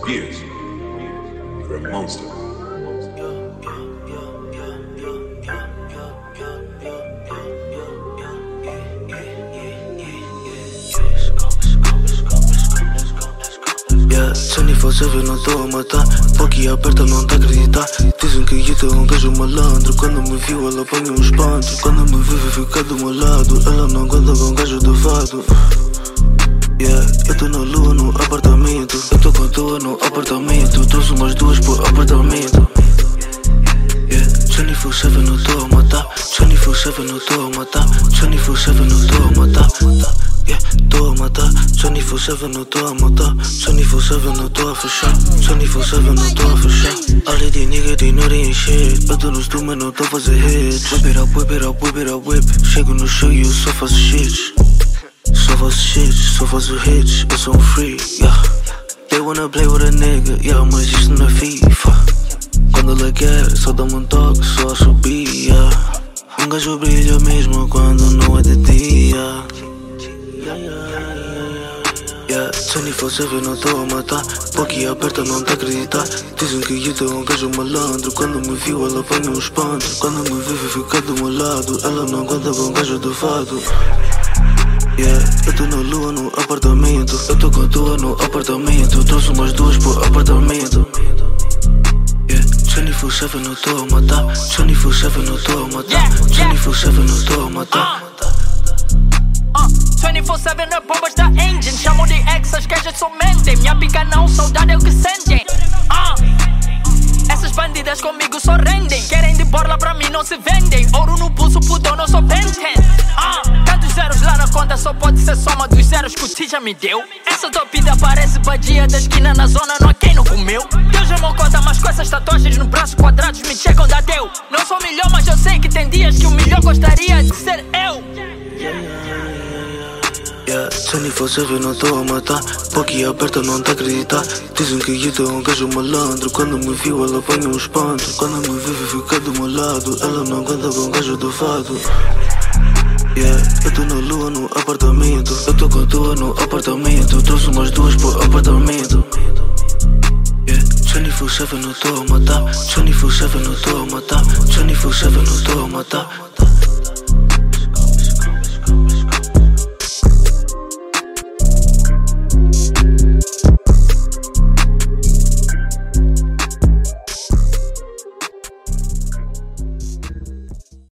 Beers. You're a monster. Yeah, 24/7 não tô a matar. Boca aperta, não tá a acreditar. Dizem que eu tô um gajo malandro. Quando me viu, ela apanha um espanto. Quando me vive, fica do meu lado. Ela não aguenta com um gajo do fado. Yeah, eu tô na lua no apartamento. Eu tô com a tua no apartamento. Trouxe umas duas pro apartamento. Yeah, 24/7 não tô a matar. 24/7 não tô a matar. 24/7 não tô a matar. Yeah, tô a matar. 24/7 não tô a matar. 24/7 não tô a fechar. 24/7 não tô a fechar. All of these niggas, they know they ain't shit. Eu tô no estúdio, mas não tô a fazer hits. Whip it up, whip it up, whip it up, whip. Chego no show e eu só faço shit. Só faço shit, só faço hits. Eu sou um free, yeah. They wanna play with a nigga, yeah, mas isto não é FIFA. Quando ela quer, só dá-me um toque, só a subir, yeah. Um gajo brilha mesmo quando não é de dia. Yeah, 24/7 não tô a matar. Boca aperta, não tá a acreditar. Dizem que eu tô um gajo malandro. Quando me viu, ela apanha um espanto. Quando me vive, fica do meu lado. Ela não aguenta com um gajo do fado. Yeah, eu tô na lua no apartamento. Eu tô com a tua no apartamento. Trouxe umas duas pro apartamento. Yeah, 24/7 não tô a matar. 24/7 não tô a matar. 24/7 não tô a matar. 24/7 é bombas da engine. Chamam de ex, as gajas só mentem. Minha pica não, saudade é o que sentem. Essas bandidas comigo só rendem. Querem de borla pra mim, não se vendem. Ouro no pulso, pudor, não sou Benten. Tantos zeros lá na conta, só pode ser soma dos zeros que o T já me deu. Essa tua vida parece badia da esquina na zona, não há quem não comeu. Deus é meu conta, mas com essas tatuagens no braço quadrados me checam da deu. Não sou melhor, mas eu sei que tem dias que o melhor gostaria de ser eu. Yeah, 24/7 não tô a matar. Boca aperta, não tá a acreditar. Dizem que eu tô um gajo malandro. Quando me viu, ela apanha um espanto. Quando me vive, fica do meu lado. Ela não aguenta com um gajo do fado. Yeah, eu tô na lua no apartamento. Eu tô com a tua no apartamento. Trouxe umas duas pro apartamento. Yeah, 24/7 não tô a matar. 24/7 não tô a matar. 24/7 não tô a matar.